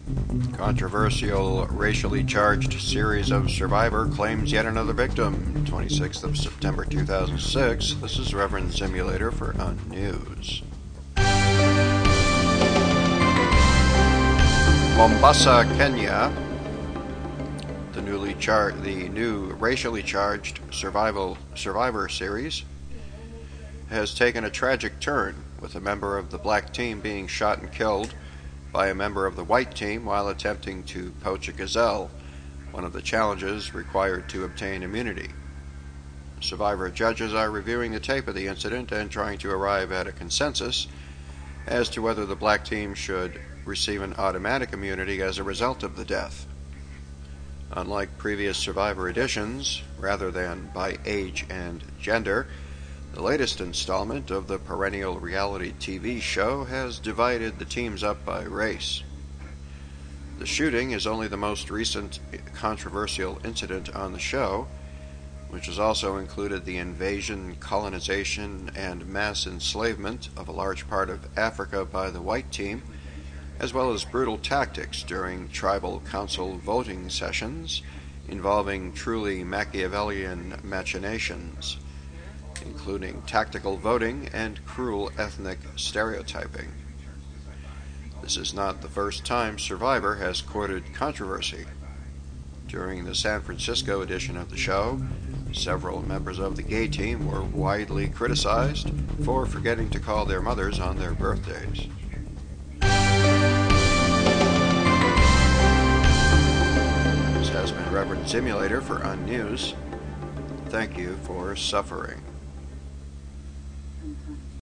Controversial, racially charged series of Survivor claims yet another victim. 26th of September 2006. This is Reverend Simulator for Unnews. Mombasa, Kenya. The new racially charged Survivor series has taken a tragic turn, with a member of the black team being shot and killed by a member of the white team while attempting to poach a gazelle, one of the challenges required to obtain immunity. Survivor judges are reviewing the tape of the incident and trying to arrive at a consensus as to whether the black team should receive an automatic immunity as a result of the death. Unlike previous Survivor editions, rather than by age and gender, the latest installment of the perennial reality TV show has divided the teams up by race. The shooting is only the most recent controversial incident on the show, which has also included the invasion, colonization, and mass enslavement of a large part of Africa by the white team, as well as brutal tactics during tribal council voting sessions involving truly Machiavellian machinations, including tactical voting and cruel ethnic stereotyping. This is not the first time Survivor has courted controversy. During the San Francisco edition of the show, several members of the gay team were widely criticized for forgetting to call their mothers on their birthdays. This has been Reverend Simulator for Unnews. Thank you for suffering.